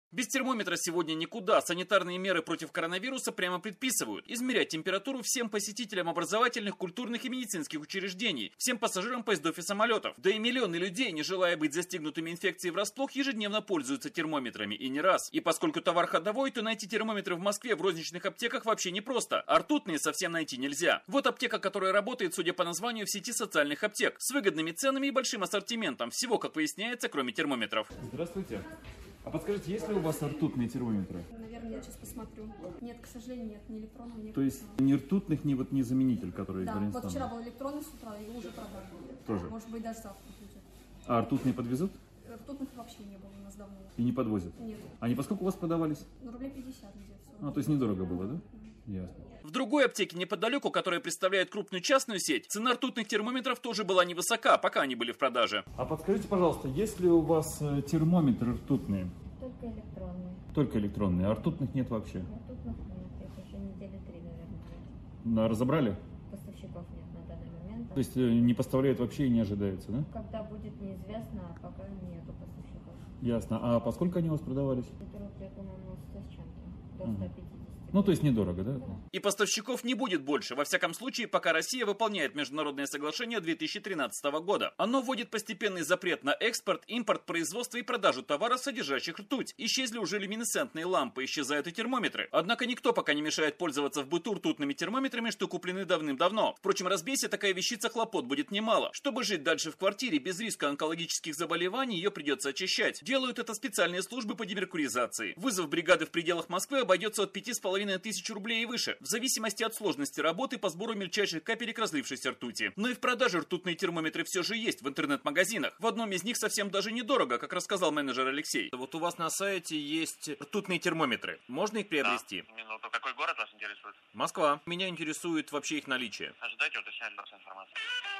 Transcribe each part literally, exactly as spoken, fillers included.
Без термометра сегодня никуда. Санитарные меры против коронавируса прямо предписывают измерять температуру всем посетителям образовательных, культурных и медицинских учреждений, всем пассажирам поездов и самолетов. Да и миллионы людей, не желая быть застигнутыми инфекцией врасплох, ежедневно пользуются термометрами, и не раз. И поскольку товар ходовой, то найти термометры в Москве в розничных аптеках вообще непросто, а ртутные совсем найти нельзя. Вот аптека, которая работает, судя по названию, в сети социальных аптек, с выгодными ценами и большим ассортиментом, всего, как выясняется, кроме термометров. Здравствуйте. А подскажите, есть ли у вас ртутные термометры? Наверное, я сейчас посмотрю. Нет, к сожалению, нет, ни электронных, ни... То есть ни ртутных, ни вот ни заменитель, который Да, из Галенстана? вот вчера был электронный с утра, и уже продали. Тоже? Может быть, даже завтра будет. А ртутные подвезут? Ртутных вообще не было у нас давно. И не подвозят? Нет. Они по сколько у вас продавались? Ну, рублей пятьдесят где-то. А, то есть недорого было, да? Ясно. В другой аптеке неподалеку, которая представляет крупную частную сеть, цена ртутных термометров тоже была невысока, пока они были в продаже. А подскажите, пожалуйста, есть ли у вас э, термометры ртутные? Только электронные. Только электронные, а ртутных нет вообще? Ртутных нет, их еще недели три, наверное, нет. На, разобрали? Поставщиков нет на данный момент. То есть э, не поставляют вообще и не ожидается, да? Когда будет неизвестно, а пока нету поставщиков. Ясно. А по сколько они у вас продавались? Это рублей, по-моему, сто с чем-то, до Ага. ста пятидесяти. Ну, то есть недорого, да? И поставщиков не будет больше, во всяком случае, пока Россия выполняет международное соглашение две тысячи тринадцатого года. Оно вводит постепенный запрет на экспорт, импорт, производство и продажу товаров, содержащих ртуть. Исчезли уже люминесцентные лампы, исчезают и термометры. Однако никто пока не мешает пользоваться в быту ртутными термометрами, что куплены давным-давно. Впрочем, разбейся такая вещица, хлопот будет немало. Чтобы жить дальше в квартире без риска онкологических заболеваний, ее придется очищать. Делают это специальные службы по демеркуризации. Вызов бригады в пределах Москвы обойдется от пяти с половиной тысяч рублей и выше, в зависимости от сложности работы по сбору мельчайших капелек разлившейся ртути. Но и в продаже ртутные термометры все же есть в интернет-магазинах. В одном из них совсем даже недорого, как рассказал менеджер Алексей. Вот у вас на сайте есть ртутные термометры. Можно их приобрести? Да. Минуту. Какой город вас интересует? Москва. Меня интересует вообще их наличие. Ожидайте уточнять вас информацию.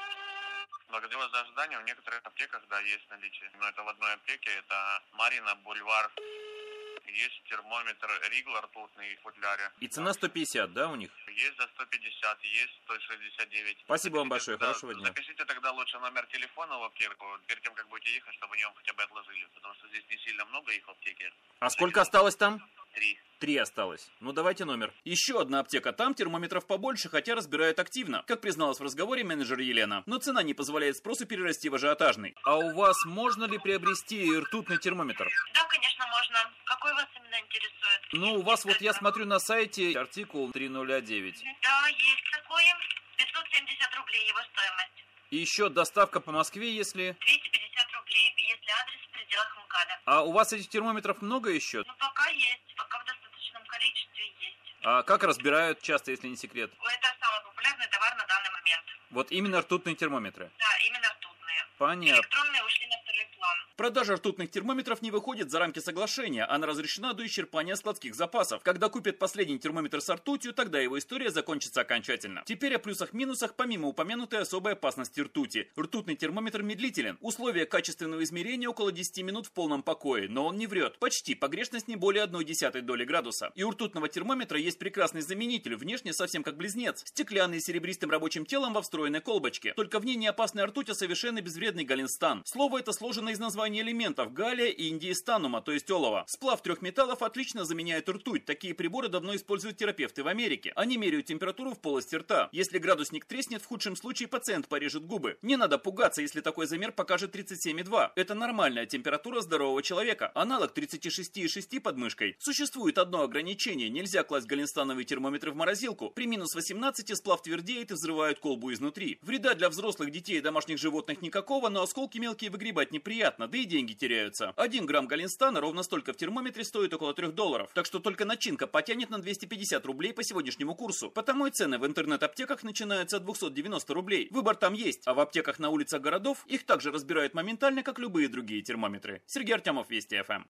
Благодарю вас за ожидание. В некоторых аптеках, да, есть наличие. Но это в одной аптеке. Это Марина, Бульвар. Есть термометр Ригла ртутный в футляре. И цена сто пятьдесят, да, у них? Есть за сто пятьдесят, есть сто шестьдесят девять. Спасибо вам Запишите большое, тогда- хорошего дня. Запишите тогда лучше номер телефона в аптеку, перед тем, как будете ехать, чтобы они вам хотя бы отложили. Потому что здесь не сильно много их в аптеке. А сколько осталось там? Три. Три осталось. Ну давайте номер. Еще одна аптека. Там термометров побольше, хотя разбирают активно. Как призналась в разговоре менеджер Елена. Но цена не позволяет спросу перерасти в ажиотажный. А у вас можно ли приобрести ртутный термометр? Да, конечно, можно. Какой вас именно интересует? Ну, у вас вот я смотрю на сайте артикул три ноль девять. Да, есть такое. пятьсот семьдесят рублей его стоимость. И еще доставка по Москве, если... двести пятьдесят рублей, если адрес в пределах МКАДа. А у вас этих термометров много еще? Ну, пока есть. Пока в достаточном количестве есть. А как разбирают часто, если не секрет? Это самый популярный товар на данный момент. Вот именно ртутные термометры. Да, именно ртутные. Понятно. Электронные ушли на второй план. Продажа ртутных термометров не выходит за рамки соглашения, она разрешена до исчерпания складских запасов. Когда купят последний термометр с ртутью, тогда его история закончится окончательно. Теперь о плюсах-минусах, помимо упомянутой особой опасности ртути. Ртутный термометр медлителен. Условия качественного измерения около десяти минут в полном покое, но он не врет. Почти, погрешность не более одной десятой доли градуса. И у ртутного термометра есть прекрасный заменитель, внешне совсем как близнец. Стеклянный с серебристым рабочим телом во встроенной колбочке. Только в ней не опасная ртуть, а совершенно безвредный галенстан. Слово это сложено из названия элементов галлия и индиестанума, то есть олова. Сплав трех металлов отлично заменяет ртуть. Такие приборы давно используют терапевты в Америке. Они меряют температуру в полости рта. Если градусник треснет, в худшем случае пациент порежет губы. Не надо пугаться, если такой замер покажет тридцать семь и два. Это нормальная температура здорового человека. Аналог тридцати шести и шести под мышкой. Существует одно ограничение. Нельзя класть галенстановые термометры в морозилку. При минус восемнадцати сплав твердеет и взрывает колбу изнутри. Вреда для взрослых, детей и домашних животных никакого, но осколки мелкие выгребать неприятно, да и деньги теряются. Один грамм галенстана ровно столько в термометре стоит около трех долларов. Так что только начинка потянет на двести пятьдесят рублей по сегодняшнему курсу. Потому и цены в интернет-аптеках начинаются от двухсот девяноста рублей. Выбор там есть, а в аптеках на улицах городов их также разбирают моментально, как любые другие термометры. Сергей Артемов, Вести эф эм.